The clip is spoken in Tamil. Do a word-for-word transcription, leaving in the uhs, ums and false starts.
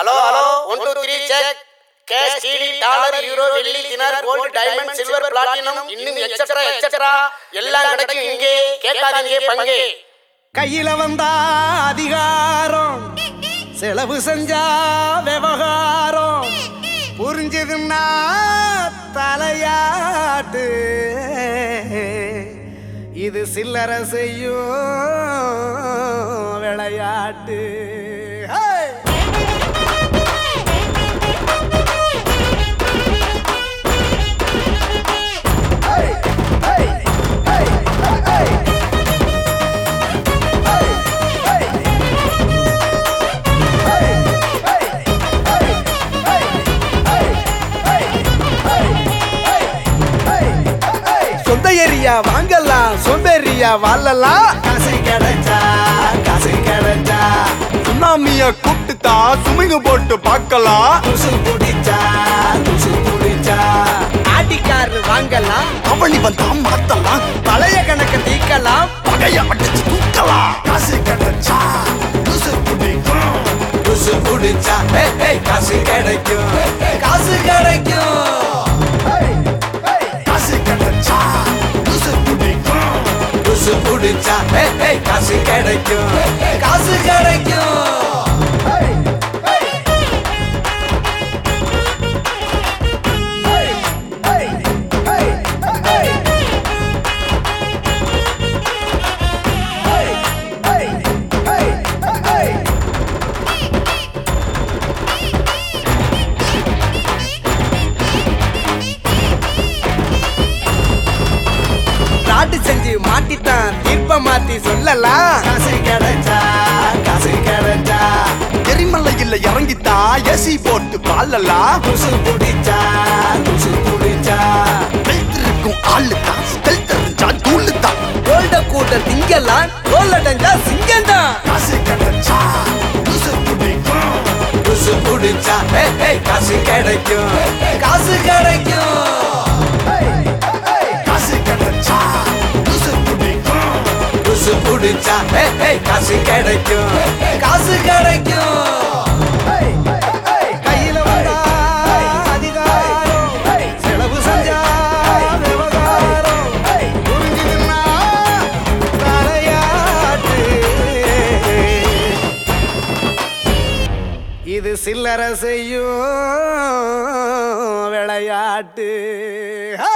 Hello hello one two three check. Cash, CD, dollar, euro, வெள்ளி, தினார், கோல்டு, டைமண்ட், சில்வர், பிளாட்டினம், இன்னும் எக்ஸெட்ரா எக்ஸெட்ரா எல்லாம் கிடைக்கும் இங்கே. கேட்காதீங்க பங்கே. கையில வந்தா அதிகாரம், செலவு செஞ்சா விவகாரம், புரிஞ்சதுன்னா தலையாட்டு, இது சில்லற செய்யும் விளையாட்டு. சொந்தையரியா வாங்கலாம், சொந்தரியா வாழலாம். காசு கிடைச்சா காசு கிடைச்சா சுனாமிய கூப்பிட்டுதா சுமிங்க போட்டு பார்க்கலாம். துசு குடிச்சா துசு குடிச்சா ஆட்டிக்காரு வாங்கலாம். அவனி வந்தா மாத்தலாம், பழைய கணக்க தீக்கலாம், பகைய அடிச்சு தூக்கலாம். காசு கிடைச்சா துசு குடிக்கும், துசு குடிச்சா காசு கிடைக்கும், காசு கிடைக்கும். காசு கிடைச்சா துசு குடிக்கும், துசு குடிச்சா காசு கிடைக்கும், காசு கிடைக்கும். நாட்டு செஞ்சு மாட்டித்தான் தீர்ப்ப மாத்தி சொல்லலாம். காசு கிடைச்சா காசு கிடைச்சா எரிமலையில் இறங்கித்தா ஏசி போட்டு பாழலாம். துசு குடிச்சா துசு குடிச்சா வைத்திருக்கும் ஆளுதான் ஸ்டெல் தெரிஞ்சா தூளுதான். கோல்ட கூட்ட திங்கலாம், கோல்லடைஞ்சா சிங்கம்தான். காசு கிடைச்சா துசு குடிக்கும், துசு குடிச்சா காசு கிடைக்கும், காசு கிடைக்கும். காசு கிடைச்சா துசு குடிக்கும், துசு குடிச்சா காசு கிடைக்கும், காசு கிடைக்கும். கையில வந்தா அதிகாரம், செலவு செஞ்சா விவகாரம், புரிஞ்சுதுன்னா தலையாட்டு, இது சில்லற செய்யும் விளையாட்டு.